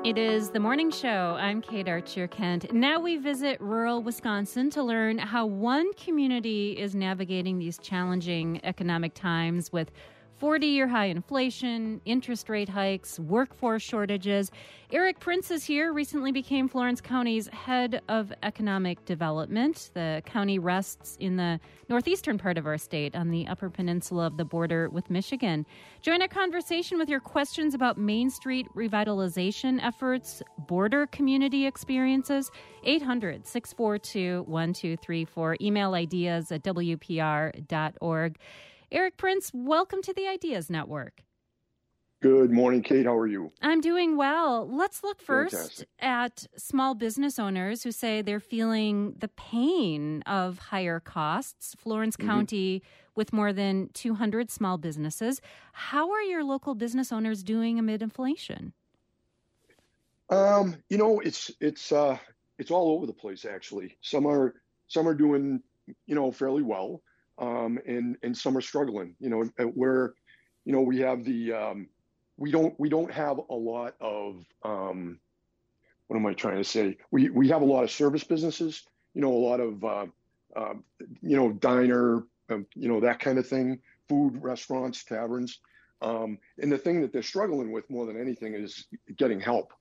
It is the morning show. I'm Kate Archer-Kent. Now we visit rural Wisconsin to learn how one community is navigating these challenging economic times with 40-year high inflation, interest rate hikes, workforce shortages. Eric Prince is here, recently became Florence County's head of economic development. The county rests in the northeastern part of our state on the upper peninsula of the border with Michigan. Join our conversation with your questions about Main Street revitalization efforts, border community experiences, 800-642-1234. Email ideas at WPR.org. Eric Prince, welcome to the Ideas Network. Good morning, Kate. How are you? I'm doing well. Let's look first Fantastic. at small business owners who say they're feeling the pain of higher costs. Florence County with more than 200 small businesses. How are your local business owners doing amid inflation? It's all over the place, actually. Some are doing, fairly well. And some are struggling, where, we have we don't have a lot of, what am I trying to say? We have a lot of service businesses, a lot of, diner, that kind of thing, food, restaurants, taverns. And the thing that they're struggling with more than anything is getting help.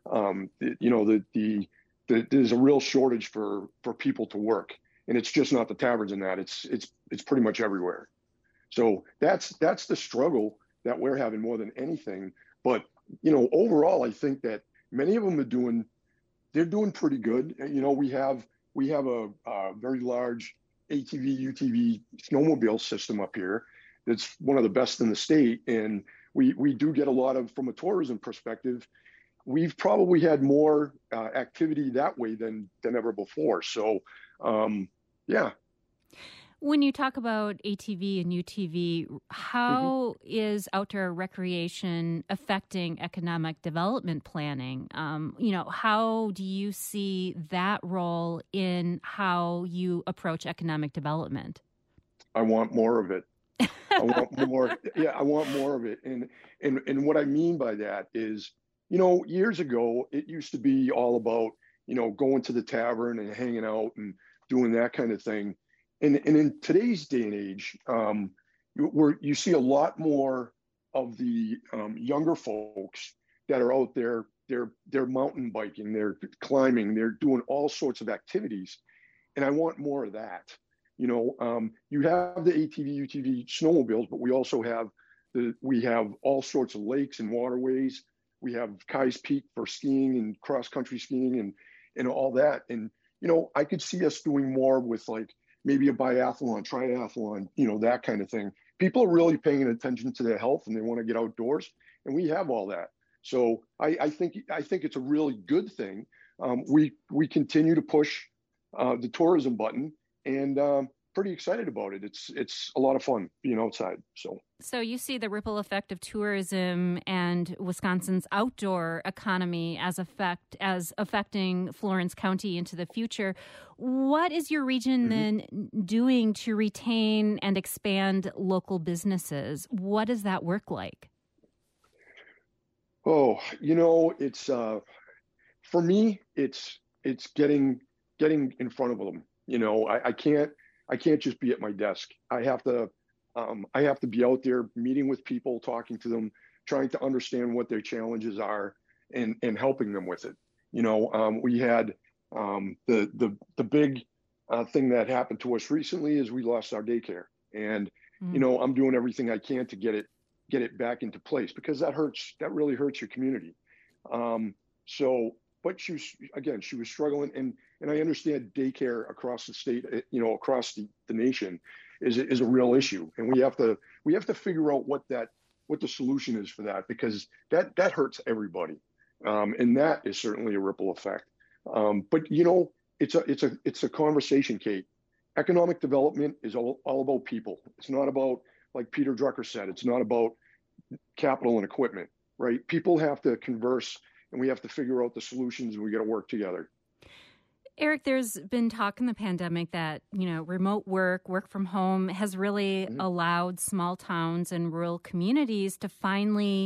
There's a real shortage for people to work. And it's just not the taverns and that. It's pretty much everywhere. So that's the struggle that we're having more than anything. But overall, I think that many of them they're doing pretty good. We have a very large ATV, UTV snowmobile system up here. That's one of the best in the state, and we do get a lot of, from a tourism perspective. We've probably had more activity that way than ever before. So. Yeah. When you talk about ATV and UTV, how is outdoor recreation affecting economic development planning? How do you see that role in how you approach economic development? I want more of it. I want more. Yeah, I want more of it. And what I mean by that is, years ago, it used to be all about, going to the tavern and hanging out and doing that kind of thing. And in today's day and age, you see a lot more of the younger folks that are out there. They're mountain biking, they're climbing, they're doing all sorts of activities. And I want more of that. You have the ATV, UTV snowmobiles, but we also have all sorts of lakes and waterways. We have Kai's Peak for skiing and cross-country skiing and all that. And I could see us doing more with like maybe a biathlon, triathlon, that kind of thing. People are really paying attention to their health and they want to get outdoors, and we have all that. So I think it's a really good thing. We continue to push the tourism button, and pretty excited about it. It's a lot of fun being outside. So you see the ripple effect of tourism and Wisconsin's outdoor economy as affecting Florence County into the future. What is your region then doing to retain and expand local businesses? What does that work like? Oh, it's for me, it's getting in front of them. I can't just be at my desk. I have to be out there meeting with people, talking to them, trying to understand what their challenges are and helping them with it. We had the big thing that happened to us recently is we lost our daycare, and I'm doing everything I can to get it back into place, because that really hurts your community. But she was struggling, and I understand daycare across the state, across the nation is a real issue, and we have to figure out what the solution is for that, because that hurts everybody, and that is certainly a ripple effect. But it's a conversation, Kate. Economic development is all about people. It's not about, like Peter Drucker said, it's not about capital and equipment, right? People have to converse, and we have to figure out the solutions, and we got to work together. Eric, there's been talk in the pandemic that, remote work from home has really allowed small towns and rural communities to finally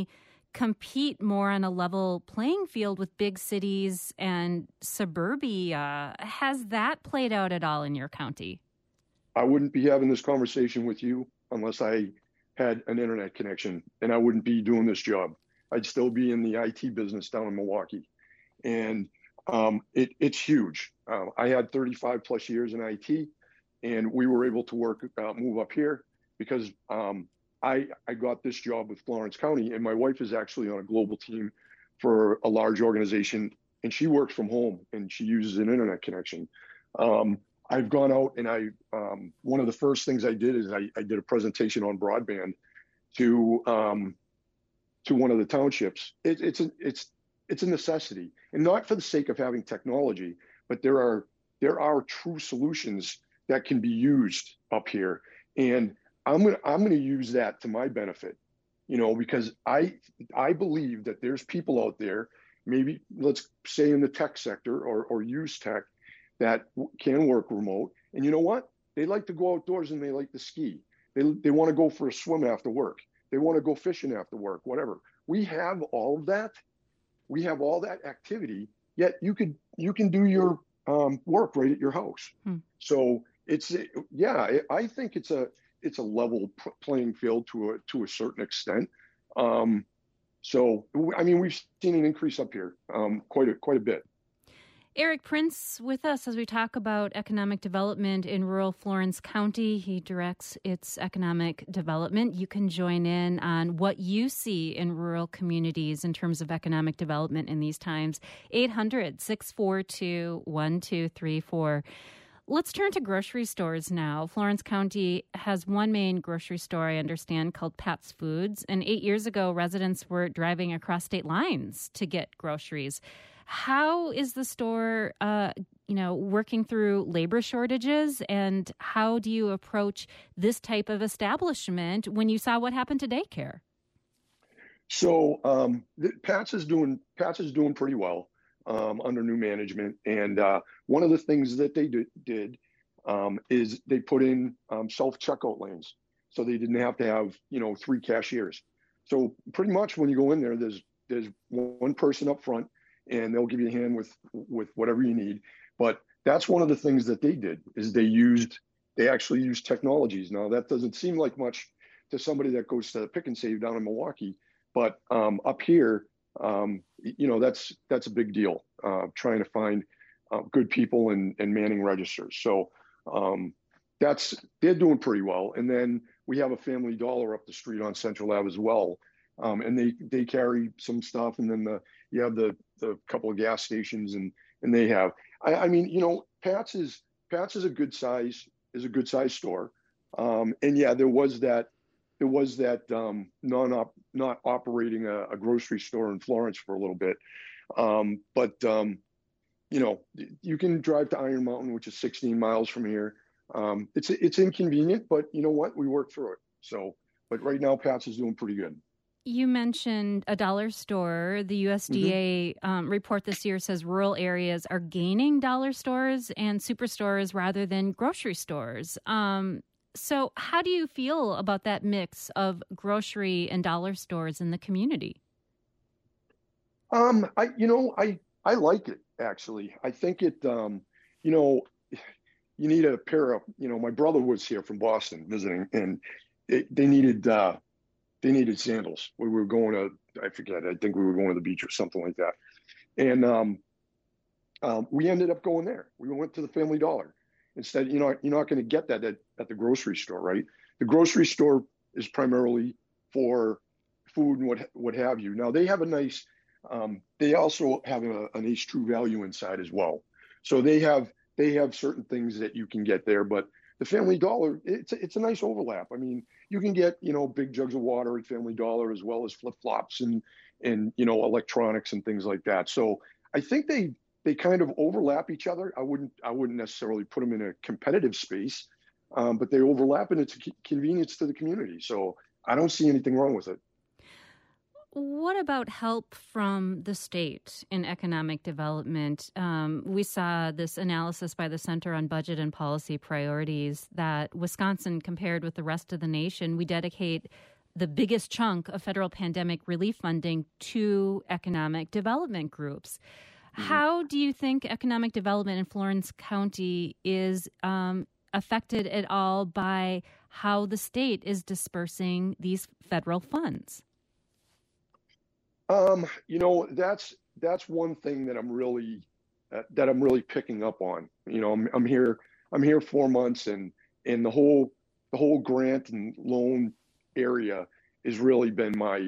compete more on a level playing field with big cities and suburbia. Has that played out at all in your county? I wouldn't be having this conversation with you unless I had an internet connection, and I wouldn't be doing this job. I'd still be in the IT business down in Milwaukee. And it's huge. I had 35 plus years in IT, and we were able to move up here because I got this job with Florence County, and my wife is actually on a global team for a large organization, and she works from home and she uses an internet connection. I've gone out and one of the first things I did is I did a presentation on broadband to one of the townships. It's a necessity, and not for the sake of having technology, but there are true solutions that can be used up here, and I'm gonna use that to my benefit, because I believe that there's people out there, maybe let's say in the tech sector or use tech, that can work remote, and you know what? They like to go outdoors and they like to ski. They want to go for a swim after work. They want to go fishing after work, whatever. We have all of that. We have all that activity, yet you can do your work right at your house. So I think it's a level playing field to a certain extent. So I mean, we've seen an increase up here quite a bit. Eric Prince with us as we talk about economic development in rural Florence County. He directs its economic development. You can join in on what you see in rural communities in terms of economic development in these times. 800-642-1234. Let's turn to grocery stores now. Florence County has one main grocery store, I understand, called Pat's Foods. And 8 years ago, residents were driving across state lines to get groceries. How is the store, working through labor shortages, and how do you approach this type of establishment when you saw what happened to daycare? So Pat's is doing pretty well under new management, and one of the things that they did is they put in self checkout lanes, so they didn't have to have 3 cashiers. So pretty much when you go in there, there's one person up front, and they'll give you a hand with whatever you need. But that's one of the things that they did is they actually used technologies. Now that doesn't seem like much to somebody that goes to Pick and Save down in Milwaukee, but up here, that's a big deal. Trying to find good people and manning registers. So they're doing pretty well. And then we have a Family Dollar up the street on Central Ave as well. And they carry some stuff, and then you have the couple of gas stations, and they have. I mean, Pat's is a good size store, and yeah, there was that not operating a grocery store in Florence for a little bit, but you can drive to Iron Mountain, which is 16 miles from here. It's inconvenient, but you know what? We work through it. So, but right now, Pat's is doing pretty good. You mentioned a dollar store. The USDA report this year says rural areas are gaining dollar stores and superstores rather than grocery stores. So how do you feel about that mix of grocery and dollar stores in the community? I like it, actually. I think it, you need a pair of, my brother was here from Boston visiting, and they needed sandals. We were going to, I forget, I think we were going to the beach or something like that. And we ended up going there. We went to the Family Dollar. Instead, you're not going to get that at the grocery store, right? The grocery store is primarily for food and what have you. Now, they have they also have a nice True Value inside as well. So they have certain things that you can get there, but the Family Dollar, it's a nice overlap. I mean, you can get, big jugs of water at Family Dollar, as well as flip-flops and electronics and things like that. So I think they kind of overlap each other. I wouldn't necessarily put them in a competitive space, but they overlap, and it's a convenience to the community. So I don't see anything wrong with it. What about help from the state in economic development? We saw this analysis by the Center on Budget and Policy Priorities that Wisconsin, compared with the rest of the nation, we dedicate the biggest chunk of federal pandemic relief funding to economic development groups. How do you think economic development in Florence County is affected at all by how the state is dispersing these federal funds? That's one thing that I'm really picking up on. I'm here 4 months, and the whole grant and loan area has really been my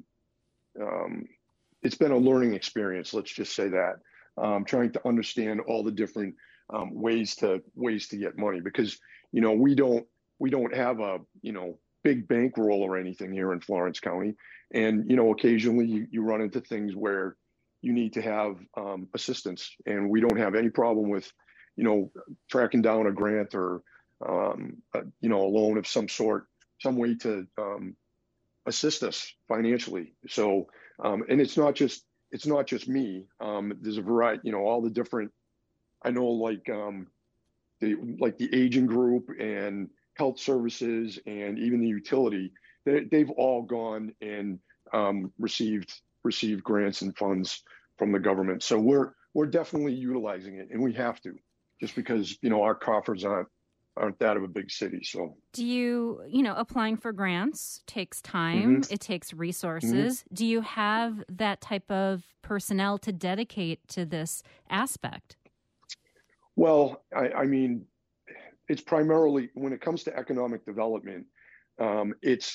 it's been a learning experience. Let's just say that, trying to understand all the different ways to get money, because we don't have a big bankroll or anything here in Florence County, and occasionally you run into things where you need to have assistance, and we don't have any problem with tracking down a grant or a loan of some sort, some way to assist us financially. So, and it's not just me. There's a variety, all the different, I know, like the aging group and health services and even the utility, they've all gone and received grants and funds from the government. So we're definitely utilizing it, and we have to, just because our coffers aren't that of a big city. So do you applying for grants takes time, it takes resources. Do you have that type of personnel to dedicate to this aspect? Well, I mean, it's primarily, when it comes to economic development, it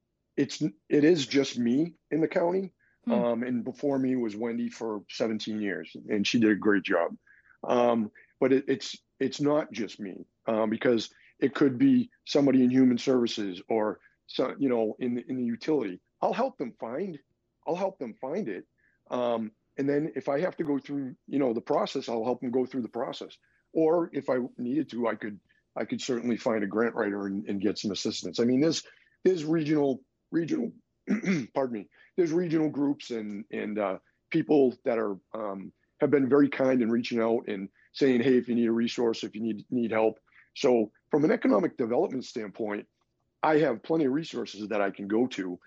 is just me in the county. And before me was Wendy for 17 years, and she did a great job. But it's not just me, because it could be somebody in human services or in the utility. I'll help them find it. And then if I have to go through the process, I'll help them go through the process. Or if I needed to, I could certainly find a grant writer and get some assistance. I mean, there's regional pardon me. There's regional groups and people that are have been very kind in reaching out and saying, hey, if you need a resource, if you need help. So from an economic development standpoint, I have plenty of resources that I can go to.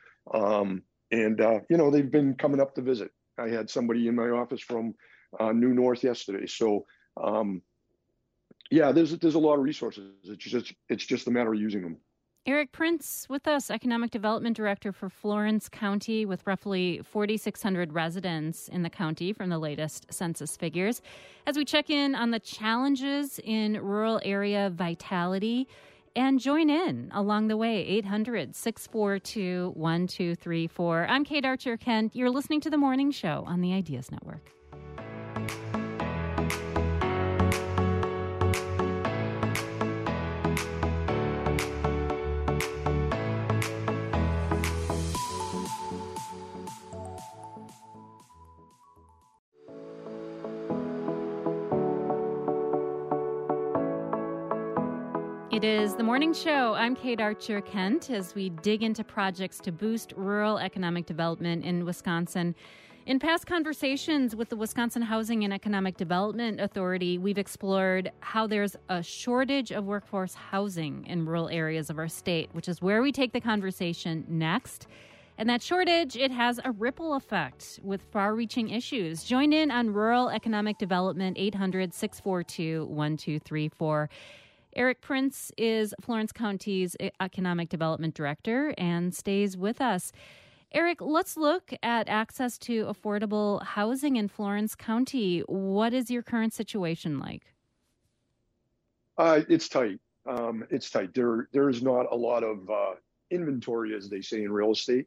They've been coming up to visit. I had somebody in my office from New North yesterday. So there's a lot of resources. It's just a matter of using them. Eric Prince with us, Economic Development Director for Florence County, with roughly 4,600 residents in the county from the latest census figures. As we check in on the challenges in rural area vitality, and join in along the way, 800-642-1234. I'm Kate Archer-Kent. You're listening to The Morning Show on the Ideas Network. It is The Morning Show. I'm Kate Archer-Kent as we dig into projects to boost rural economic development in Wisconsin. In past conversations with the Wisconsin Housing and Economic Development Authority, we've explored how there's a shortage of workforce housing in rural areas of our state, which is where we take the conversation next. And that shortage, it has a ripple effect with far-reaching issues. Join in on rural economic development, 800-642-1234. Eric Prince is Florence County's Economic Development Director and stays with us. Eric, let's look at access to affordable housing in Florence County. What is your current situation like? It's tight. It's tight. There is not a lot of inventory, as they say in real estate.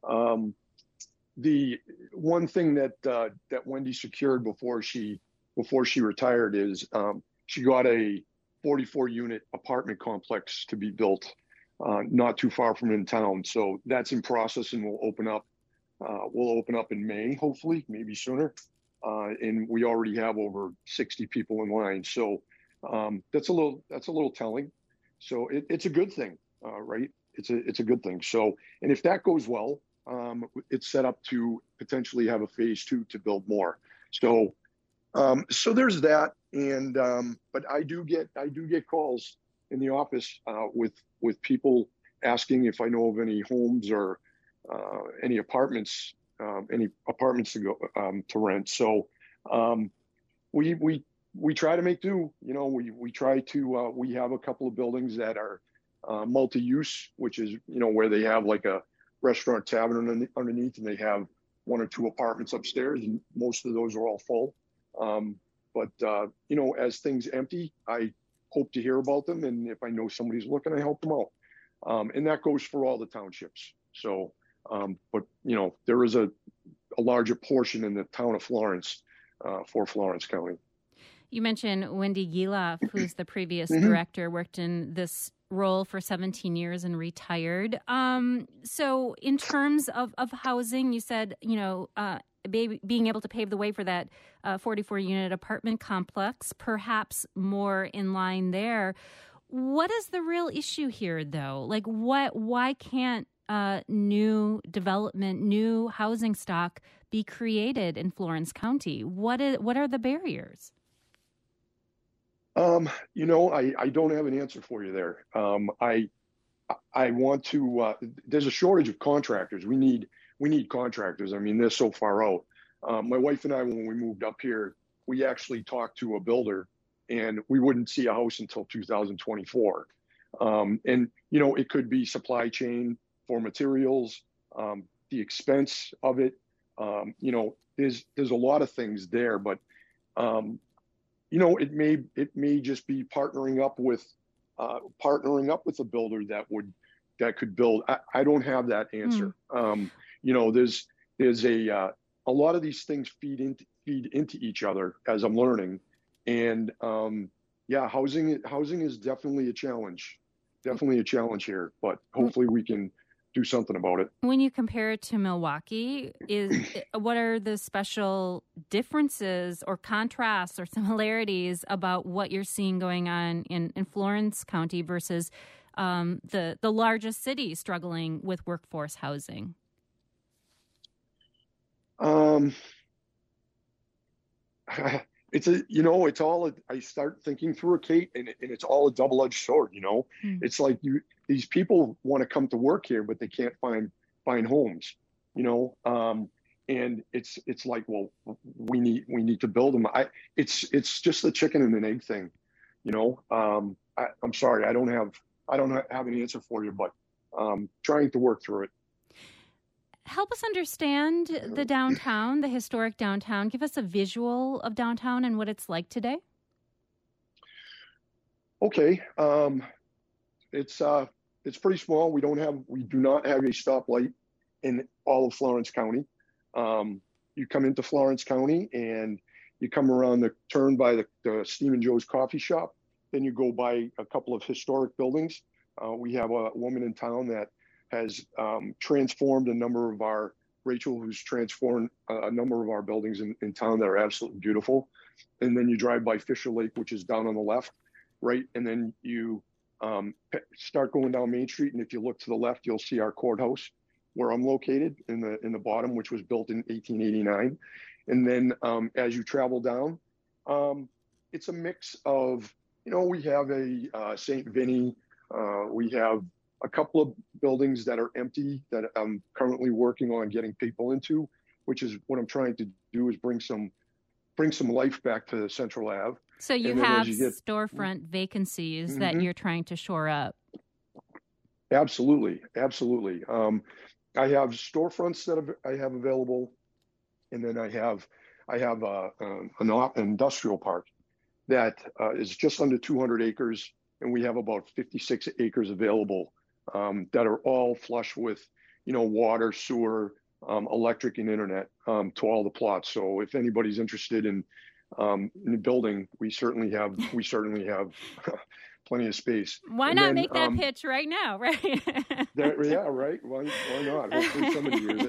The one thing that Wendy secured before she retired is she got a 44-unit apartment complex to be built not too far from in town. So that's in process and will open up. We'll open up in May, hopefully, maybe sooner. And we already have over 60 people in line. So that's a little telling. So it's a good thing, right? It's a good thing. So, and if that goes well, it's set up to potentially have a phase 2 to build more. So there's that. And but I do get calls in the office with people asking if I know of any homes or any apartments to go to rent. So um, we try to make do. We try to we have a couple of buildings that are multi-use, which is where they have like a restaurant tavern underneath, and they have one or two apartments upstairs, and most of those are all full. But as things empty, I hope to hear about them, and if I know somebody's looking, I help them out. And that goes for all the townships. So, but there is a larger portion in the town of Florence for Florence County. You mentioned Wendy Giloff, who's the previous Mm-hmm. director, worked in this role for 17 years and retired. So in terms of housing, you said, being able to pave the way for that 44-unit apartment complex, perhaps more in line there. What is the real issue here, though? Like, why can't new development, new housing stock be created in Florence County? What are the barriers? I don't have an answer for you there. I want to. There's a shortage of contractors. We need contractors. I mean, they're so far out. My wife and I, when we moved up here, we actually talked to a builder, and we wouldn't see a house until 2024. And it could be supply chain for materials, the expense of it. There's a lot of things there, but it may just be partnering up with a builder that could build. I don't have that answer. There's a lot of these things feed into each other as I'm learning, and housing is definitely a challenge here, but hopefully we can do something about it. When you compare it to Milwaukee, what are the special differences or contrasts or similarities about what you're seeing going on in Florence County versus the largest city struggling with workforce housing? It's all, I start thinking through it, Kate, and it's all a double-edged sword. It's like these people want to come to work here, but they can't find homes, and it's like, well, we need to build them. It's just the chicken and an egg thing. I'm sorry, I don't have an answer for you, but trying to work through it. Help us understand the downtown, the historic downtown. Give us a visual of downtown and what it's like today. Okay. It's pretty small. We do not have a stoplight in all of Florence County. You come into Florence County and you come around the turn by the Stephen Joe's coffee shop. Then you go by a couple of historic buildings. We have a woman in town that has transformed Rachel, who's transformed a number of our buildings in town that are absolutely beautiful. And then you drive by Fisher Lake, which is down on the left, right? And then you start going down Main Street. And if you look to the left, you'll see our courthouse where I'm located in the bottom, which was built in 1889. And then as you travel down, it's a mix of, we have a St. Vinny, we have a couple of buildings that are empty that I'm currently working on getting people into, which is what I'm trying to do, is bring some life back to Central Ave. So you have storefront vacancies Mm-hmm. that you're trying to shore up. Absolutely. I have storefronts that I have available, and then I have an industrial park that is just under 200 acres, and we have about 56 acres available that are all flush with, water, sewer, electric, and internet to all the plots. So if anybody's interested in the building, we certainly have plenty of space. Why not make that pitch right now, right? Right. Why not? Hopefully somebody hears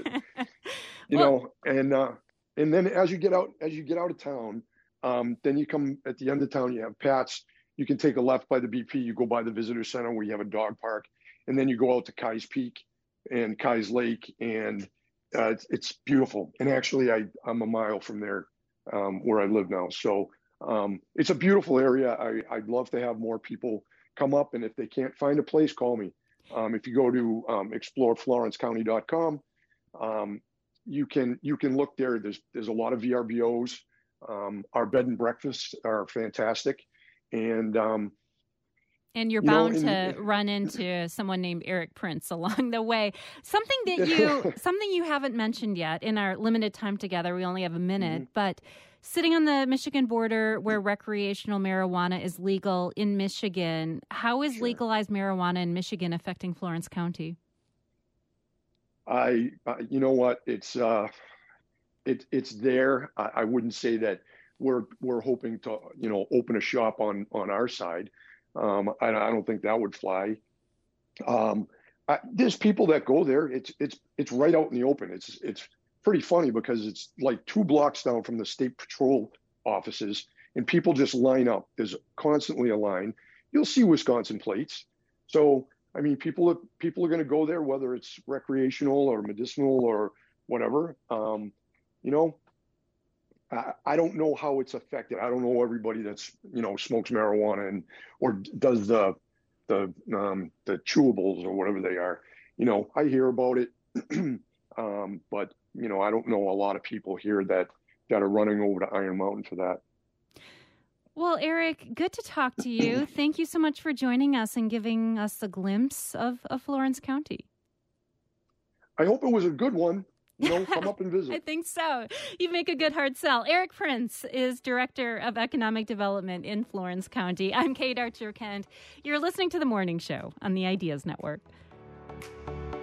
it. And then as you get out of town, then you come at the end of town. You have Pat's. You can take a left by the BP. You go by the visitor center where you have a dog park, and then you go out to Kai's Peak and Kai's Lake, and it's beautiful. And actually, I'm a mile from there where I live now. So it's a beautiful area. I'd love to have more people come up, and if they can't find a place, call me. If you go to exploreflorencecounty.com, you can look there. There's a lot of VRBOs. Our bed and breakfasts are fantastic, and you're bound to run into someone named Eric Prince along the way. Something you haven't mentioned yet in our limited time together. We only have a minute, but sitting on the Michigan border where recreational marijuana is legal in Michigan, how is legalized marijuana in Michigan affecting Florence County? You know what? It's there. I wouldn't say that we're hoping to, open a shop on our side. I don't think that would fly. There's people that go there. It's right out in the open. It's pretty funny because it's like 2 blocks down from the state patrol offices, and people just line up. There's constantly a line. You'll see Wisconsin plates. So, I mean, people are going to go there, whether it's recreational or medicinal or whatever. I don't know how it's affected. I don't know everybody that's, smokes marijuana or does the chewables or whatever they are. I hear about it, but I don't know a lot of people here that are running over to Iron Mountain for that. Well, Eric, good to talk to you. Thank you so much for joining us and giving us a glimpse of Florence County. I hope it was a good one. Come up and visit. I think so. You make a good hard sell. Eric Prince is Director of Economic Development in Florence County. I'm Kate Archer-Kent. You're listening to The Morning Show on the Ideas Network.